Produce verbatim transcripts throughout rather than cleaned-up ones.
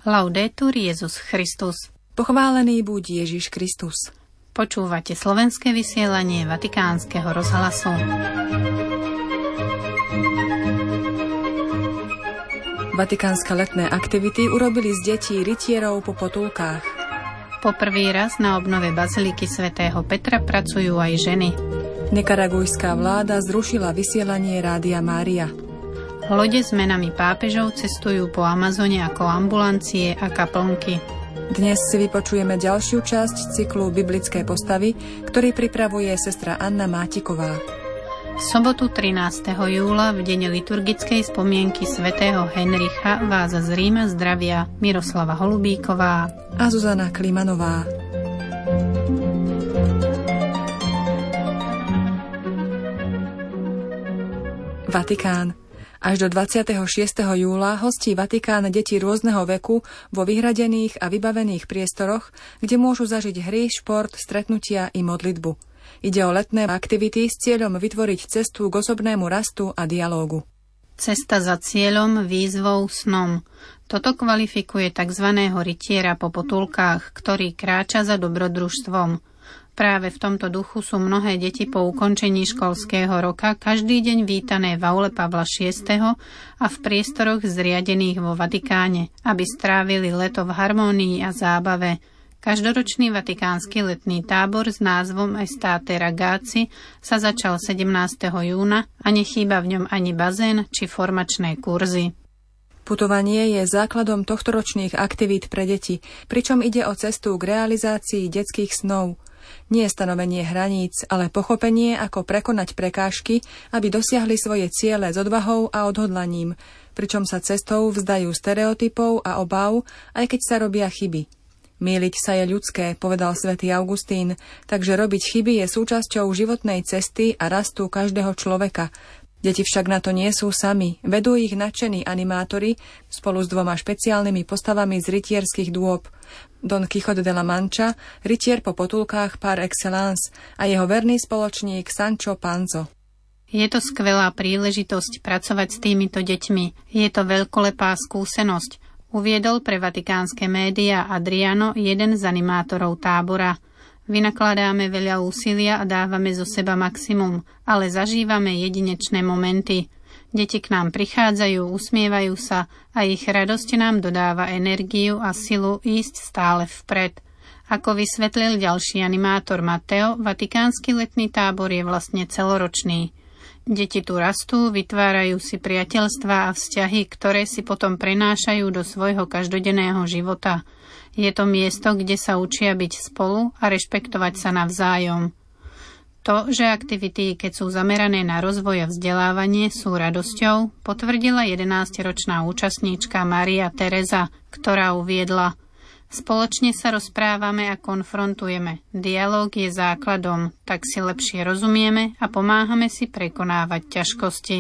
Laudetur Jesus Christus. Pochválený buď Ježiš Kristus. Počúvate slovenské vysielanie Vatikánskeho rozhlasu. Vatikánske letné aktivity urobili z detí rytierov po potulkách. Po prvý raz na obnove baziliky svätého Petra pracujú aj ženy. Nikaragujská vláda zrušila vysielanie Rádia Mária. Lode s menami pápežov cestujú po Amazone ako ambulancie a kaplnky. Dnes si vypočujeme ďalšiu časť cyklu Biblické postavy, ktorý pripravuje sestra Anna Mátiková. V sobotu trinásteho júla, v deň liturgickej spomienky svätého Henricha, vás z Ríma zdravia Miroslava Holubíková a Zuzana Klimanová. Vatikán. Až do dvadsiateho šiesteho júla hostí Vatikán deti rôzneho veku vo vyhradených a vybavených priestoroch, kde môžu zažiť hry, šport, stretnutia i modlitbu. Ide o letné aktivity s cieľom vytvoriť cestu k osobnému rastu a dialógu. Cesta za cieľom, výzvou, snom. Toto kvalifikuje tzv. Rytiera po potulkách, ktorý kráča za dobrodružstvom. Práve v tomto duchu sú mnohé deti po ukončení školského roka každý deň vítané v aule Pavla šiesteho a v priestoroch zriadených vo Vatikáne, aby strávili leto v harmónii a zábave. Každoročný vatikánsky letný tábor s názvom Estate Ragazzi sa začal sedemnásteho júna a nechýba v ňom ani bazén či formačné kurzy. Putovanie je základom tohtoročných aktivít pre deti, pričom ide o cestu k realizácii detských snov. Nie stanovenie hraníc, ale pochopenie, ako prekonať prekážky, aby dosiahli svoje ciele s odvahou a odhodlaním, pričom sa cestou vzdajú stereotypov a obáv, aj keď sa robia chyby. Mýliť sa je ľudské, povedal svätý Augustín, takže robiť chyby je súčasťou životnej cesty a rastu každého človeka. Deti však na to nie sú sami, vedú ich nadšení animátori spolu s dvoma špeciálnymi postavami z rytierských dôb. Don Quijote de la Mancha, rytier po potulkách par excellence, a jeho verný spoločník Sancho Panza. Je to skvelá príležitosť pracovať s týmito deťmi. Je to veľkolepá skúsenosť, uviedol pre vatikánske médiá Adriano, jeden z animátorov tábora. Vynakladáme veľa úsilia a dávame zo seba maximum, ale zažívame jedinečné momenty. Deti k nám prichádzajú, usmievajú sa a ich radosť nám dodáva energiu a silu ísť stále vpred. Ako vysvetlil ďalší animátor Mateo, vatikánsky letný tábor je vlastne celoročný. Deti tu rastú, vytvárajú si priateľstvá a vzťahy, ktoré si potom prenášajú do svojho každodenného života. Je to miesto, kde sa učia byť spolu a rešpektovať sa navzájom. To, že aktivity, keď sú zamerané na rozvoj a vzdelávanie, sú radosťou, potvrdila jedenásťročná účastníčka Maria Teresa, ktorá uviedla: Spoločne sa rozprávame a konfrontujeme. Dialóg je základom, tak si lepšie rozumieme a pomáhame si prekonávať ťažkosti.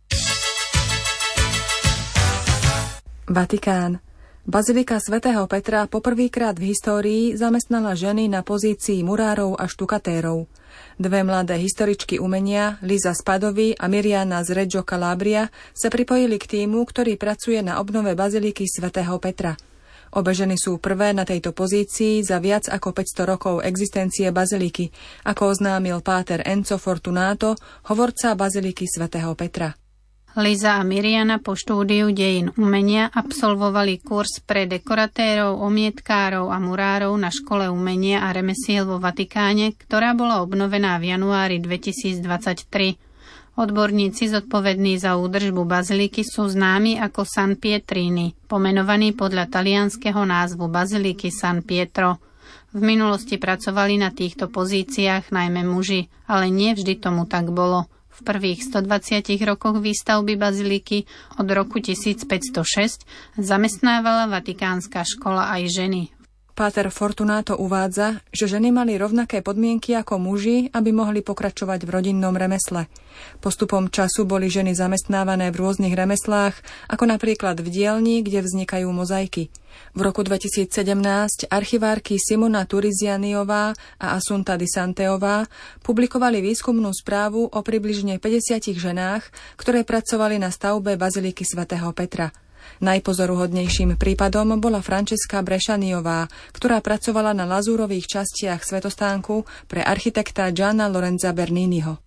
Vatikán. Bazilika svätého Petra poprvýkrát v histórii zamestnala ženy na pozícii murárov a štukatérov. Dve mladé historičky umenia, Liza z Padovy a Miriana z Reggio Calabria, sa pripojili k tímu, ktorý pracuje na obnove baziliky svätého Petra. Obe ženy sú prvé na tejto pozícii za viac ako päťsto rokov existencie baziliky, ako oznámil páter Enzo Fortunato, hovorca baziliky svätého Petra. Liza a Miriana po štúdiu dejín umenia absolvovali kurz pre dekoratérov, omietkárov a murárov na škole umenia a remesiel vo Vatikáne, ktorá bola obnovená v januári dvetisícdvadsaťtri. Odborníci zodpovední za údržbu baziliky sú známi ako San Pietrini, pomenovaní podľa talianskeho názvu baziliky San Pietro. V minulosti pracovali na týchto pozíciách najmä muži, ale nie vždy tomu tak bolo. V prvých stodvadsiatich rokoch výstavby baziliky od roku tisícpäťstošesť zamestnávala vatikánska škola aj ženy. Páter Fortunato uvádza, že ženy mali rovnaké podmienky ako muži, aby mohli pokračovať v rodinnom remesle. Postupom času boli ženy zamestnávané v rôznych remeslách, ako napríklad v dielni, kde vznikajú mozaiky. V roku dvetisícsedemnásť archivárky Simona Turizianiová a Assunta Di Santeová publikovali výskumnú správu o približne päťdesiatich ženách, ktoré pracovali na stavbe baziliky svätého Petra. Najpozoruhodnejším prípadom bola Francesca Brescianiová, ktorá pracovala na lazúrových častiach svetostánku pre architekta Gianna Lorenza Berniniho.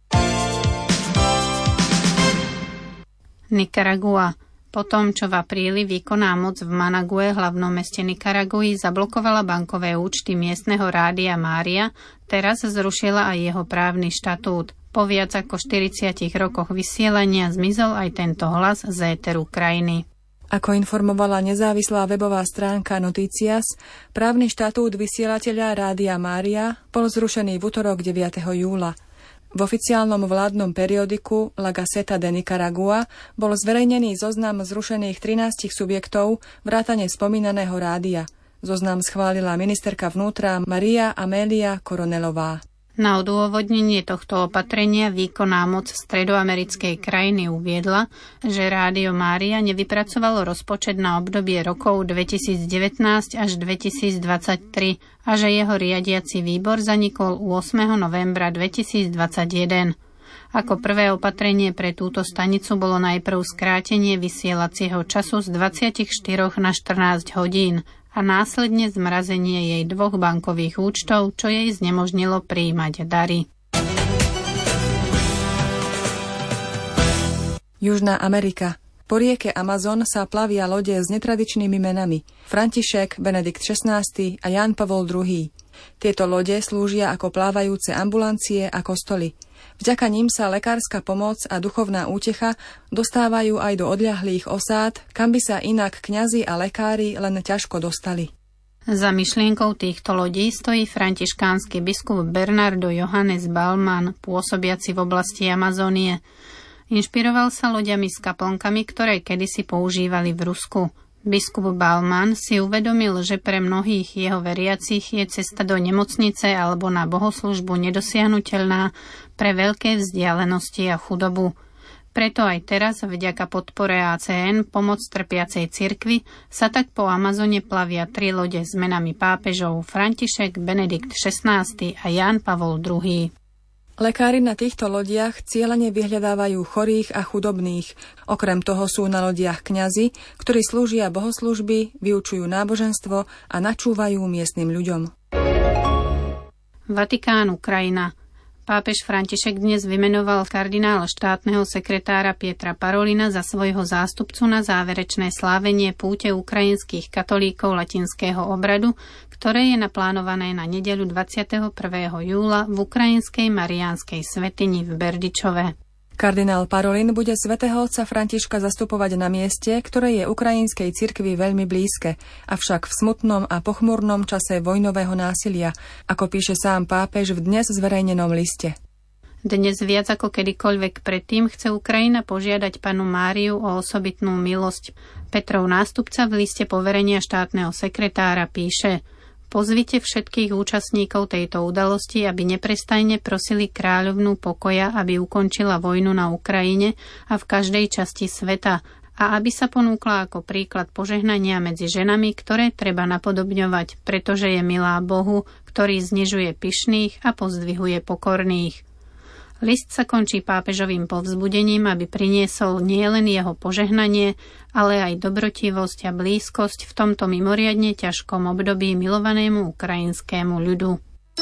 Nikaragua. Po tom, čo v apríli výkonná moc v Manague, hlavnom meste Nikaragui, zablokovala bankové účty miestneho rádia Mária, teraz zrušila aj jeho právny štatút. Po viac ako štyridsiatich rokoch vysielania zmizol aj tento hlas z éteru krajiny. Ako informovala nezávislá webová stránka Noticias, právny štatút vysielateľa rádia Mária bol zrušený v utorok deviateho júla. V oficiálnom vládnom periodiku La Gaceta de Nicaragua bol zverejnený zoznam zrušených trinástich subjektov vrátane spomínaného rádia. Zoznam schválila ministerka vnútra Maria Amélia Coronelová. Na odôvodnenie tohto opatrenia výkonná moc stredoamerickej krajiny uviedla, že Rádio Mária nevypracovalo rozpočet na obdobie rokov dvetisícdevätnásť až dvetisícdvadsaťtri a že jeho riadiaci výbor zanikol ôsmeho novembra dvetisícdvadsaťjeden. Ako prvé opatrenie pre túto stanicu bolo najprv skrátenie vysielacieho času z dvadsaťštyri na štrnásť hodín a následne zmrazenie jej dvoch bankových účtov, čo jej znemožnilo prijímať dary. Južná Amerika. Po rieke Amazon sa plavia lode s netradičnými menami František, Benedikt šestnásty a Ján Pavol druhý. Tieto lode slúžia ako plávajúce ambulancie a kostoly. Vďaka nim sa lekárska pomoc a duchovná útecha dostávajú aj do odľahlých osád, kam by sa inak kňazi a lekári len ťažko dostali. Za myšlienkou týchto lodí stojí františkánsky biskup Bernardo Johannes Ballmann, pôsobiaci v oblasti Amazónie. Inšpiroval sa loďami s kaplnkami, ktoré kedysi používali v Rusku. Biskup Ballmann si uvedomil, že pre mnohých jeho veriacich je cesta do nemocnice alebo na bohoslužbu nedosiahnuteľná pre veľké vzdialenosti a chudobu. Preto aj teraz, vďaka podpore á cé en, pomoc trpiacej cirkvi, sa tak po Amazone plavia tri lode s menami pápežov František, Benedikt šestnásty a Ján Pavol druhý. Lekári na týchto lodiach cieľene vyhľadávajú chorých a chudobných. Okrem toho sú na lodiach kňazi, ktorí slúžia bohoslužby, vyučujú náboženstvo a načúvajú miestnym ľuďom. Vatikán, Ukrajina. Pápež František dnes vymenoval kardinála štátneho sekretára Pietra Parolina za svojho zástupcu na záverečné slávenie púte ukrajinských katolíkov latinského obradu, ktoré je naplánované na nedeľu dvadsiateho prvého júla v ukrajinskej mariánskej svätyni v Berdičove. Kardinál Parolin bude svätého otca Františka zastupovať na mieste, ktoré je ukrajinskej cirkvi veľmi blízke, avšak v smutnom a pochmurnom čase vojnového násilia, ako píše sám pápež v dnes zverejnenom liste. Dnes viac ako kedykoľvek predtým chce Ukrajina požiadať Pannu Máriu o osobitnú milosť. Petrov nástupca v liste poverenia štátneho sekretára píše: Pozvite všetkých účastníkov tejto udalosti, aby neprestajne prosili kráľovnú pokoja, aby ukončila vojnu na Ukrajine a v každej časti sveta a aby sa ponúkla ako príklad požehnania medzi ženami, ktoré treba napodobňovať, pretože je milá Bohu, ktorý znižuje pyšných a pozdvihuje pokorných. List sa končí pápežovým povzbudením, aby priniesol nielen jeho požehnanie, ale aj dobrotivosť a blízkosť v tomto mimoriadne ťažkom období milovanému ukrajinskému ľudu.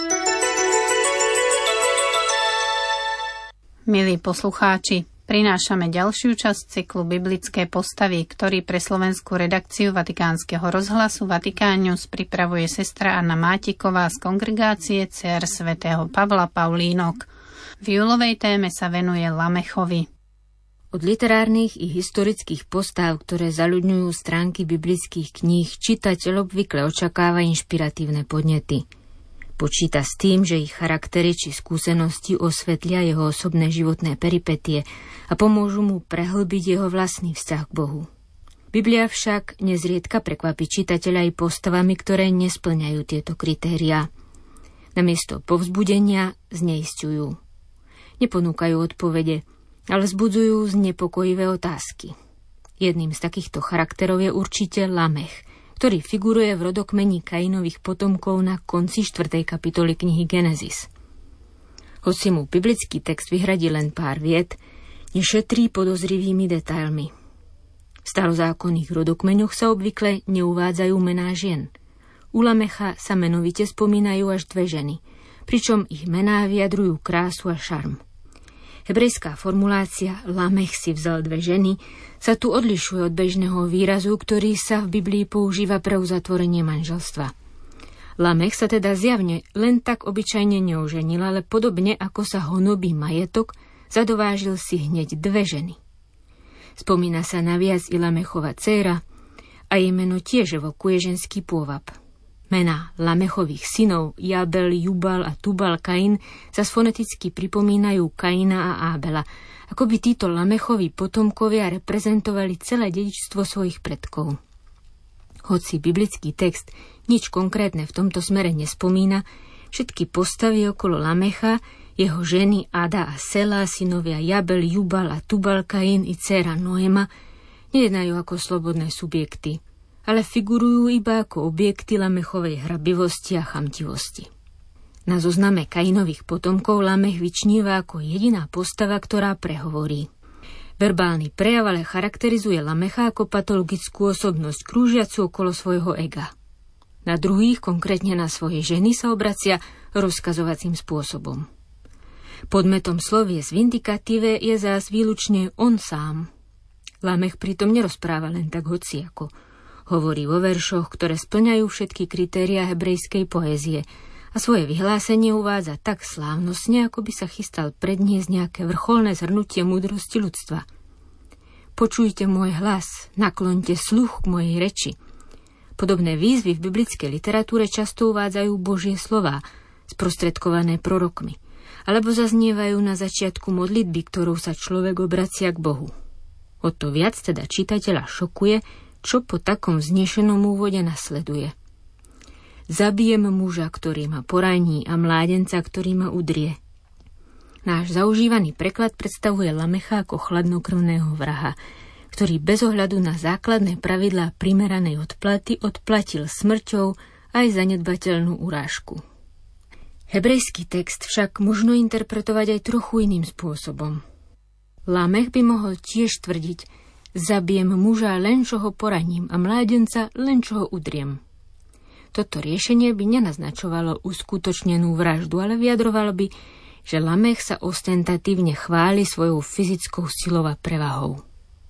Milí poslucháči, prinášame ďalšiu časť cyklu Biblické postavy, ktorý pre slovenskú redakciu Vatikánskeho rozhlasu Vatikán News pripravuje sestra Anna Mátiková z kongregácie dcér svätého Pavla Paulínok. V júlovej téme sa venuje Lamechovi. Od literárnych i historických postáv, ktoré zaľudňujú stránky biblických kníh, čitateľ obvykle očakáva inšpiratívne podnety. Počíta s tým, že ich charaktery či skúsenosti osvetlia jeho osobné životné peripetie a pomôžu mu prehlbiť jeho vlastný vzťah k Bohu. Biblia však nezriedka prekvapí čitateľa aj postavami, ktoré nesplňajú tieto kritériá. Namiesto povzbudenia zneisťujú. Neponúkajú odpovede, ale vzbudzujú znepokojivé otázky. Jedným z takýchto charakterov je určite Lamech, ktorý figuruje v rodokmeni Kainových potomkov na konci štvrtej kapitoly knihy Genesis. Hoci mu biblický text vyhradí len pár viet, nešetrí podozrivými detailmi. V starozákonných rodokmeňoch sa obvykle neuvádzajú mená žien. U Lamecha sa menovite spomínajú až dve ženy, pričom ich mená vyjadrujú krásu a šarm. Hebrejská formulácia Lamech si vzal dve ženy sa tu odlišuje od bežného výrazu, ktorý sa v Biblii používa pre uzatvorenie manželstva. Lamech sa teda zjavne len tak obyčajne neoženil, ale podobne ako sa honobí majetok, zadovážil si hneď dve ženy. Spomína sa naviac i Lamechova dcéra a jej meno tiež evokuje ženský pôvab. Mená Lamechových synov Jabel, Jubal a Tubal Kain sa foneticky pripomínajú Kaina a Ábela, ako by títo Lamechovi potomkovia reprezentovali celé dedičstvo svojich predkov. Hoci biblický text nič konkrétne v tomto smere nespomína, všetky postavy okolo Lamecha, jeho ženy Ada a Sela, synovia Jabel, Jubal a Tubal Kain i dcéra Noema nejednajú ako slobodné subjekty, ale figurujú iba ako objekty Lamechovej hrabivosti a chamtivosti. Na zozname Kainových potomkov Lamech vyčníva ako jediná postava, ktorá prehovorí. Verbálny prejav ale charakterizuje Lamecha ako patologickú osobnosť krúžiacu okolo svojho ega. Na druhých, konkrétne na svoje ženy, sa obracia rozkazovacím spôsobom. Podmetom slovies v indikatíve je zás výlučne on sám. Lamech pritom nerozpráva len tak hociako. Hovorí vo veršoch, ktoré spĺňajú všetky kritériá hebrejskej poézie a svoje vyhlásenie uvádza tak slávnostne, ako by sa chystal predniesť nejaké vrcholné zhrnutie múdrosti ľudstva. Počujte môj hlas, nakloňte sluch k mojej reči. Podobné výzvy v biblickej literatúre často uvádzajú Božie slová, sprostredkované prorokmi, alebo zaznievajú na začiatku modlitby, ktorou sa človek obracia k Bohu. O to viac teda čitateľa šokuje, čo po takom vznešenom úvode nasleduje. Zabijem muža, ktorý ma poraní, a mládenca, ktorý ma udrie. Náš zaužívaný preklad predstavuje Lamecha ako chladnokrvného vraha, ktorý bez ohľadu na základné pravidlá primeranej odplaty odplatil smrťou aj zanedbateľnú urážku. Hebrejský text však možno interpretovať aj trochu iným spôsobom. Lamech by mohol tiež tvrdiť: zabijem muža, len čo ho poraním, a mládenca, len čo ho udriem. Toto riešenie by nenaznačovalo uskutočnenú vraždu, ale vyjadrovalo by, že Lamech sa ostentatívne chváli svojou fyzickou silou a prevahou.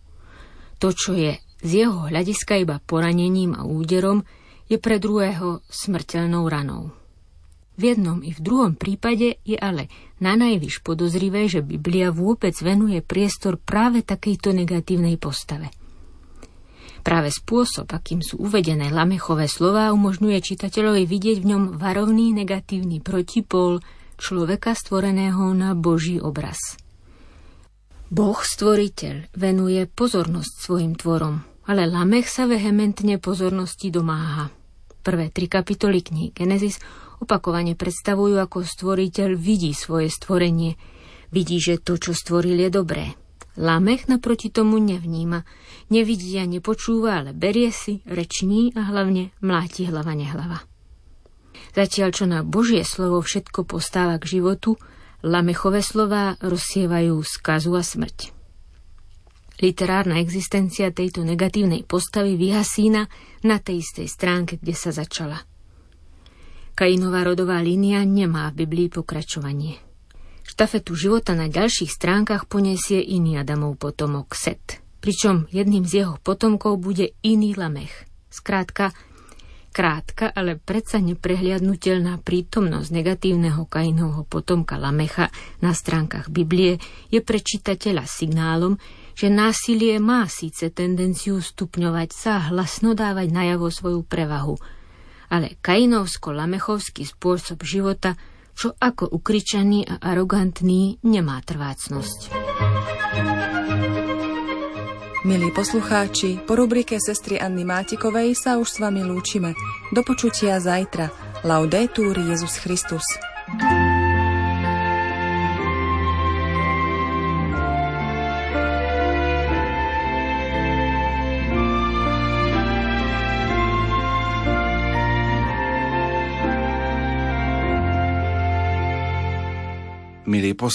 To, čo je z jeho hľadiska iba poranením a úderom, je pre druhého smrteľnou ranou. V jednom i v druhom prípade je ale nanajvyš podozrivé, že Biblia vôbec venuje priestor práve takejto negatívnej postave. Práve spôsob, akým sú uvedené Lamechové slová, umožňuje čitateľovi vidieť v ňom varovný negatívny protipól človeka stvoreného na Boží obraz. Boh stvoriteľ venuje pozornosť svojim tvorom, ale Lamech sa vehementne pozornosti domáha. Prvé tri kapitoly knihy Genesis opakovane predstavujú, ako stvoriteľ vidí svoje stvorenie. Vidí, že to, čo stvoril, je dobré. Lamech naproti tomu nevníma, nevidí a nepočúva, ale berie si, reční a hlavne mláti hlava nehlava. Zatiaľ, čo na Božie slovo všetko postáva k životu, Lamechové slová rozsievajú skazu a smrť. Literárna existencia tejto negatívnej postavy vyhasína na tej istej stránke, kde sa začala. Kainová rodová línia nemá v Biblii pokračovanie. Štafetu života na ďalších stránkach poniesie iný Adamov potomok Set, pričom jedným z jeho potomkov bude iný Lamech. Skrátka, krátka, ale predsa neprehliadnutelná prítomnosť negatívneho Kainovho potomka Lamecha na stránkach Biblie je pre čitateľa signálom, že násilie má síce tendenciu stupňovať sa a hlasno dávať najavo svoju prevahu, ale kainovsko-lamechovský spôsob života, čo ako ukričaný a arogantný, nemá trvácnosť. Milí poslucháči, po rubrike sestry Anny Mátikovej sa už s vami lúčime. Do počutia zajtra. Laudetur Jesus Christus. Milí poslucháči,